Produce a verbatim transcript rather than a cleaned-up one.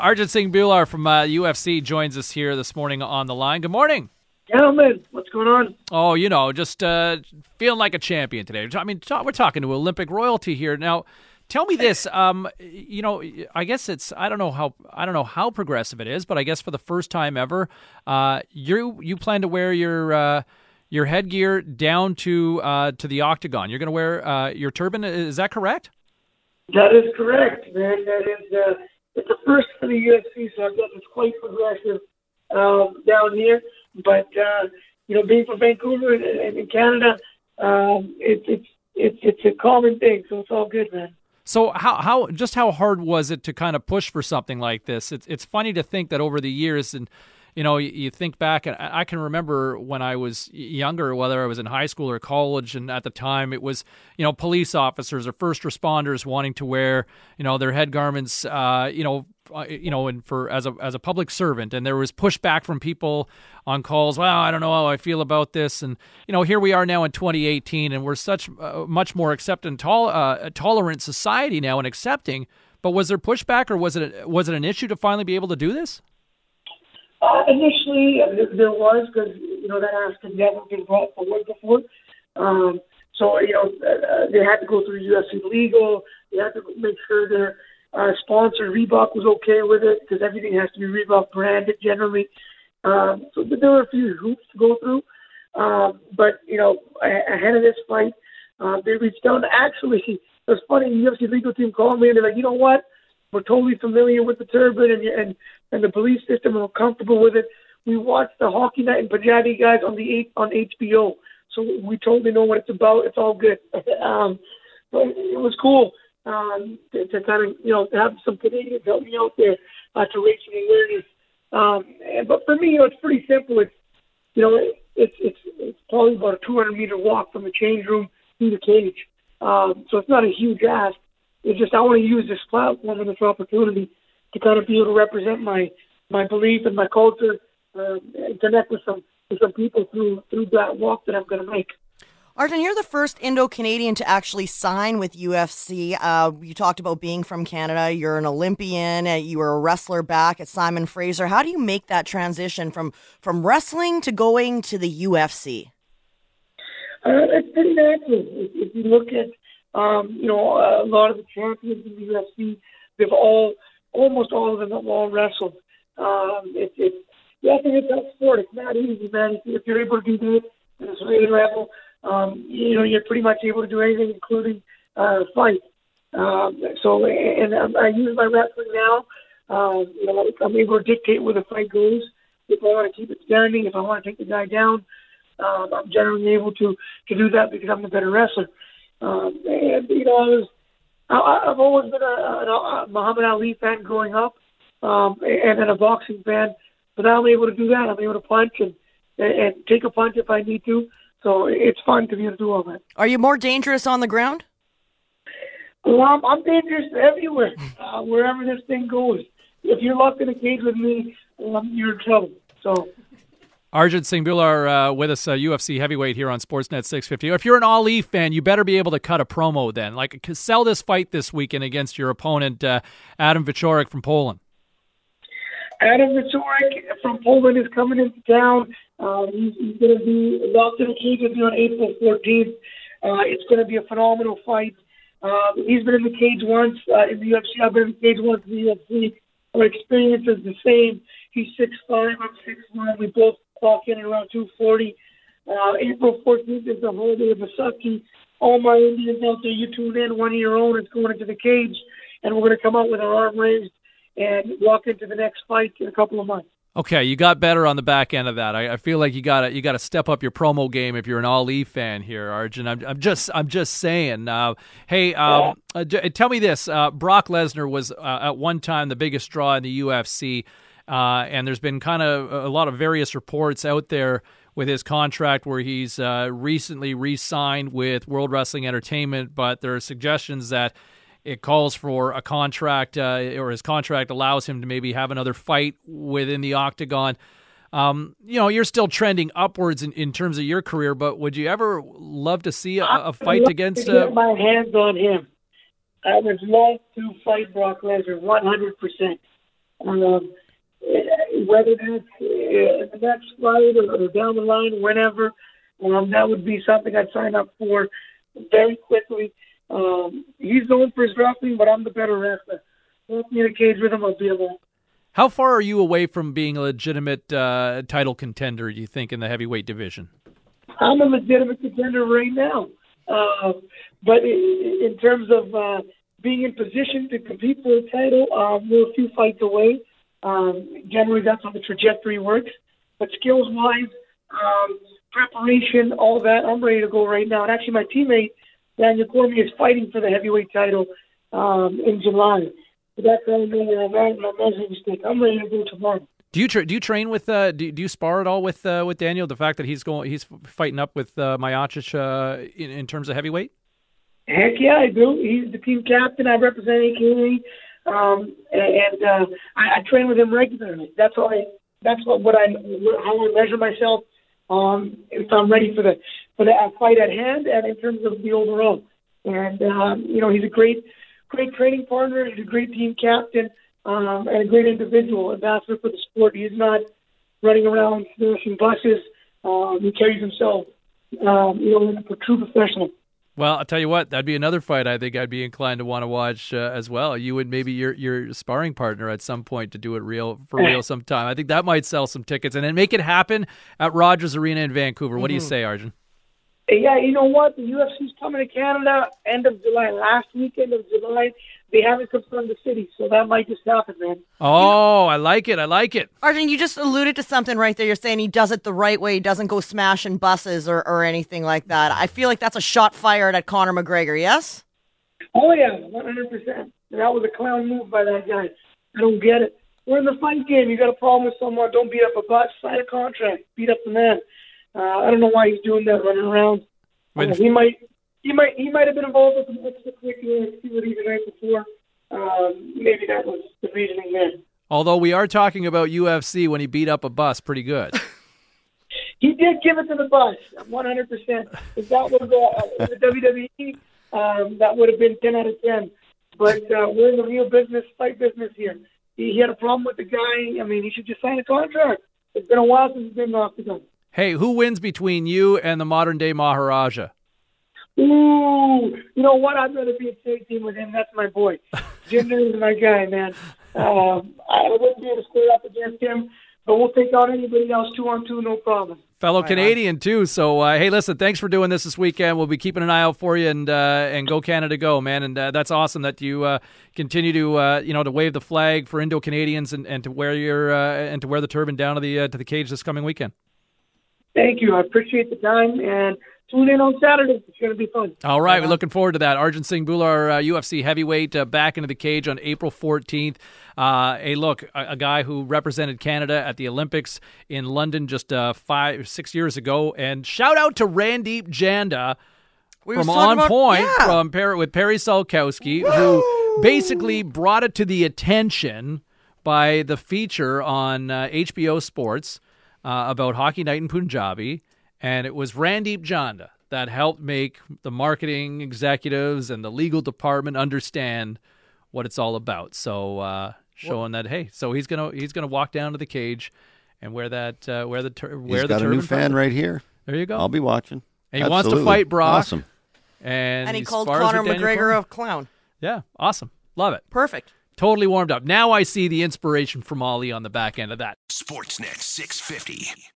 Arjun Singh Bhullar from uh, U F C joins us here this morning on the line. Good morning. Gentlemen, what's going on? Oh, you know, just uh, feeling like a champion today. I mean, we're talking to Olympic royalty here. Now, tell me this. Um, you know, I guess it's I don't know how I don't know how progressive it is, but I guess for the first time ever, uh, you you plan to wear your uh, your headgear down to uh, to the octagon. You're going to wear uh, your turban. Is that correct? That is correct, man. That is uh, it's the first for the U F C, so I guess it's quite progressive um, down here. But uh, you know, being from Vancouver and, and in Canada, um, it, it's it's it's a common thing, so it's all good, man. So how how just how hard was it to kind of push for something like this? It's it's funny to think that over the years, and you know, you, you think back, and I can remember when I was younger, whether I was in high school or college, and at the time it was, you know, police officers or first responders wanting to wear, you know, their head garments, uh, you know, uh, you know, and for as a as a public servant, and there was pushback from people on calls. Well, I don't know how I feel about this, and you know, here we are now in twenty eighteen, and we're such uh, much more accepting, tol- uh, tolerant society now and accepting. But was there pushback, or was it was it an issue to finally be able to do this? Uh, initially, uh, there was, because, you know, that ask had never been brought forward before. Um, so, you know, uh, they had to go through U F C legal. They had to make sure their uh, sponsor, Reebok, was okay with it, because everything has to be Reebok branded generally. Um, so there were a few hoops to go through. Um, but, you know, ahead of this fight, uh, they reached out. Actually, it was funny, the U F C legal team called me, and they're like, you know what? We're totally familiar with the turban and and, and the belief system, and we're comfortable with it. We watched the Hockey Night in Punjabi guys on the eight, on H B O, so we totally know what it's about. It's all good. um, but it was cool um, to, to kind of, you know, have some Canadians help me out there uh, to raise some awareness. Um, and, but for me, you know, it's pretty simple. It's, you know, it, it's it's it's probably about a two hundred meter walk from the change room to the cage. Um, so it's not a huge ask. It's just I want to use this platform and this opportunity to kind of be able to represent my, my belief and my culture, uh, and connect with some with some people through through that walk that I'm going to make. Arjun, you're the first Indo-Canadian to actually sign with U F C. Uh, you talked about being from Canada. You're an Olympian. Uh, you were a wrestler back at Simon Fraser. How do you make that transition from, from wrestling to going to the U F C? Uh, it's pretty natural. If, if you look at Um, you know, a lot of the champions in the U F C, they've all, almost all of them have all wrestled. Um, it's, it's, yeah, I think it's a sport. It's not easy, man. If, if you're able to do that at a certain level, um, you know, you're pretty much able to do anything, including uh, fight. Um, so, and I, I use my wrestling now. Um, you know, I'm able to dictate where the fight goes. If I want to keep it standing, if I want to take the guy down, um, I'm generally able to, to do that because I'm the better wrestler. Um, and, you know, I was, I, I've always been a, a, a Muhammad Ali fan growing up, um, and then a boxing fan. But now I'm able to do that. I'm able to punch and, and, and take a punch if I need to. So it's fun to be able to do all that. Are you more dangerous on the ground? Well, I'm, I'm dangerous everywhere, uh, wherever this thing goes. If you're locked in a cage with me, um, you're in trouble. So. Arjun Singh Bhullar uh, with us, uh, U F C heavyweight here on Sportsnet six fifty. If you're an Ali fan, you better be able to cut a promo then. Like, sell this fight this weekend against your opponent, uh, Adam Wieczorek from Poland. Adam Wieczorek from Poland is coming into town. Uh, he's he's going to be locked in a cage with me on April fourteenth. Uh, it's going to be a phenomenal fight. Uh, he's been in the cage once uh, in the U F C. I've been in the cage once in the U F C. Our experience is the same. He's six five, I'm six one. We both clock in at around two forty. Uh, April fourteenth is the holiday of Vasaki. All my Indians out there, you tune in. One of your own is going into the cage, and we're going to come out with our arm raised and walk into the next fight in a couple of months. Okay, you got better on the back end of that. I, I feel like you got to you got to step up your promo game if you're an Ali fan here, Arjun. I'm, I'm just I'm just saying. Uh, hey, um, uh, tell me this: uh, Brock Lesnar was uh, at one time the biggest draw in the U F C. Uh, and there's been kind of a lot of various reports out there with his contract where he's uh, recently re-signed with World Wrestling Entertainment, but there are suggestions that it calls for a contract uh, or his contract allows him to maybe have another fight within the octagon. Um, you know, you're still trending upwards in, in terms of your career, but would you ever love to see a, a fight against... I would love to uh, get my hands on him. I would love to fight Brock Lesnar one hundred percent. Um, whether that's in the next fight or down the line, whenever, um, that would be something I'd sign up for very quickly. Um, he's known for his wrestling, but I'm the better wrestler. Put me in a cage with him, I'll be able. How far are you away from being a legitimate uh, title contender, do you think, in the heavyweight division? I'm a legitimate contender right now. Uh, but in, in terms of uh, being in position to compete for a title, um, we're a few fights away. Um, generally, that's how the trajectory works. But skills-wise, um, preparation, all that, I'm ready to go right now. And actually, my teammate, Daniel Cormier, is fighting for the heavyweight title um, in July. So that's how I know where I'm at in my measuring stick. I'm ready to go tomorrow. Do you tra- do you train with uh, do, do you spar at all with uh, with Daniel? The fact that he's going he's fighting up with uh, Miocic uh, in, in terms of heavyweight. Heck yeah, I do. He's the team captain. I represent A K A, um, and uh, I, I train with him regularly. That's all. I, that's what, what I how I measure myself. Um, if I'm ready for the for the fight at hand, and in terms of the overall. And um, you know, he's a great great training partner. He's a great team captain. Um, and a great individual, ambassador for the sport. He's not running around smashing buses. Um, he carries himself, um, you know, like a true professional. Well, I'll tell you what, that'd be another fight I think I'd be inclined to want to watch uh, as well. You and maybe your your sparring partner at some point to do it real for real sometime. I think that might sell some tickets and then make it happen at Rogers Arena in Vancouver. What mm-hmm. do you say, Arjun? Yeah, you know what? The U F C's coming to Canada end of July, last weekend of July. They haven't confirmed the city, so that might just happen, man. Oh, I like it. I like it. Arjun, you just alluded to something right there. You're saying he does it the right way. He doesn't go smashing buses or, or anything like that. I feel like that's a shot fired at Conor McGregor, yes? Oh, yeah, one hundred percent. That was a clown move by that guy. I don't get it. We're in the fight game. You got a problem with someone, don't beat up a bus, sign a contract, beat up the man. Uh, I don't know why he's doing that, running around. Uh, he might... He might he might have been involved with some extracurricular activity the night before. Um, maybe that was the reasoning there. Although we are talking about U F C when he beat up a bus pretty good. He did give it to the bus, one hundred percent. If that was uh, the W W E, um, that would have been ten out of ten. But uh, we're in the real business, fight business here. He, he had a problem with the guy. I mean, he should just sign a contract. It's been a while since he's been off the gun. Hey, who wins between you and the modern-day Maharaja? Ooh, you know what? I'd rather be a tag team with him. That's my boy. Jim is my guy, man. Um, I wouldn't be able to square up against him, but we'll take out anybody else two on two, no problem. Fellow Canadian, too. So, uh, hey, listen, thanks for doing this this weekend. We'll be keeping an eye out for you, and uh, and go Canada, go, man. And uh, that's awesome that you uh, continue to uh, you know to wave the flag for Indo-Canadians and, and to wear your uh, and to wear the turban down to the uh, to the cage this coming weekend. Thank you. I appreciate the time, and tune in on Saturday. It's going to be fun. All right. We're looking forward to that. Arjun Singh Bhullar, uh, U F C heavyweight, uh, back into the cage on April fourteenth. Uh, hey, look, a, a guy who represented Canada at the Olympics in London just uh, five, six years ago. And shout out to Randeep Janda we from On about, Point yeah. from Perry, with Perry Solkowski, Woo! who basically brought it to the attention by the feature on uh, H B O Sports uh, about Hockey Night in Punjabi. And it was Randeep Janda that helped make the marketing executives and the legal department understand what it's all about. So uh, showing that, hey, so he's gonna he's gonna walk down to the cage and wear that uh, wear the tur- wear he's the got turban. A new fan right here. There you go. I'll be watching. And he Absolutely. wants to fight Brock. Awesome. And, and he, he called spars Conor with Daniel McGregor Cormier. a clown. Yeah, awesome. Love it. Perfect. Totally warmed up. Now I see the inspiration from Ali on the back end of that. Sportsnet six fifty.